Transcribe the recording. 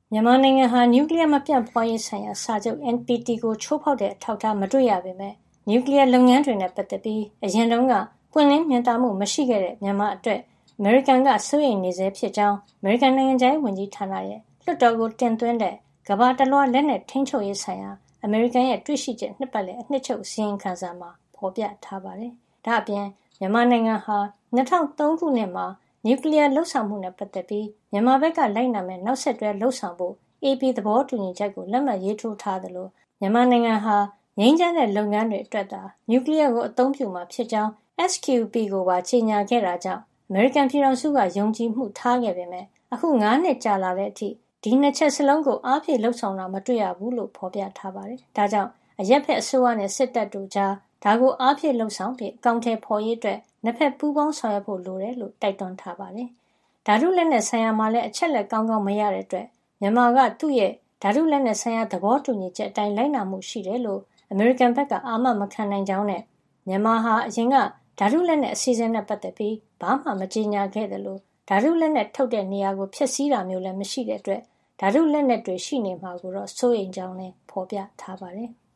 မြန်မာနိုင်ငံဟာနျူကလ িয়ারမပြန့်ပွားရေးဆိုင်ရာစာချုပ် NPT ကိုချိုးဖောက်တဲ့အထောက်အထားမတွေ့ရပေမဲ့နျူကလ িয়ারလုပ်ငန်းတွေနဲ့ပတ်သက်ပြီးအရင်တုန်းကပွင့်လင်းမြင်သာမှုမရှိခဲ့တဲ့မြန်မာအတွက်အမေရိကန်ကစိုးရိမ်နေဆဲဖြစ်ကြောင်းအမေရိကန်နိုင်ငံခြားရေးဝန်ကြီးဌာနရဲ့လွှတ်တော်ကိုတင်သွင်းတဲ့ကမ္ဘာတလွှားလက်နက်ထိန်းချုပ်ရေးဆိုင်ရာအမေရိကန်ရဲ့တွေ့ရှိချက်နှစ်ပတ်လည်အနှစ်ချုပ်အစီရင်ခံစာမှာဖော်ပြထားပါတယ်။ဒါ့အပြင်မြန်မာနိုင်ငံဟာ2003ခုနှစ်မှာနျူကလ িয়ারလှုပ်ဆောင်မှုနဲ့ပတ်သက်ပြီးမြန်မာဘက်ကလိုက်နာမဲ့နောက်ဆက်တွဲလှုပ်ဆောင်ဖို့AP သဘောတူညီချက်ကိုလက်မှတ်ရေးထိုးထားသလိုမြန်မာနိုင်ငံဟာငြိမ်းချမ်းတဲ့လုပ်ငန်းတွေအတွက်သာနျူကလ িয়ারကိုအသုံးပြုမှာဖြစ်ကြောင်း SQP ကိုပါကြေညာခဲ့တာကြောင့်အမေရိကန်ပြည်ထောင်စုကယုံကြည်မှုထားခဲ့ပေမဲ့အခု9နှစ်ကြာလာတဲ့အထိဒီနှစ်ချက်စလုံးကိုအားဖြည့်လှုပ်ဆောင်တာမတွေ့ရဘူးလို့ဖော်ပြထားပါတယ်။ဒါကြောင့်အရက်ဖက်အစိုးရနဲ့စစ်တပ်တို့ကြားဒါကိုအားဖြည့်လှုပ်ဆောင်ပြီးအကောင့်ထဲပေါ်ရေးအတွက်နှစ်ဖက်ပူးပေါင်းဆောင်ရွက်ဖို့လိုတယ်လို့တိုက်တွန်းထားပါတယ်။ဓာတုလက်နက်ဆိုင်ရာမှာလည်းအချက်လက်ကောင်းကောင်းမရတဲ့အတွက်မြန်မာကသူ့ရဲ့ဓာတုလက်နက်ဆိုင်ရာသဘောတူညီချက်အတိုင်းလိုက်နာမှုရှိတယ်လို့အမေရိကန်ဘက်ကအာမမခံနိုင်ကြောင်းနဲ့မြန်မာဟာအရင်ကဓာတုလက်နက်အစီအစဉ်နဲ့ပတ်သက်ပြီးဘာမှမကြေညာခဲ့တယ်လို့ဓာတုလက်နက်ထုတ်တဲ့နေရာကိုဖျက်ဆီးတာမျိုးလည်းမရှိတဲ့အတွက်ဓာတုလက်နက်တွေရှိနေမှာကိုတော့စိုးရိမ်ကြောင်းလည်းဖော်ပြထားပါတယ်။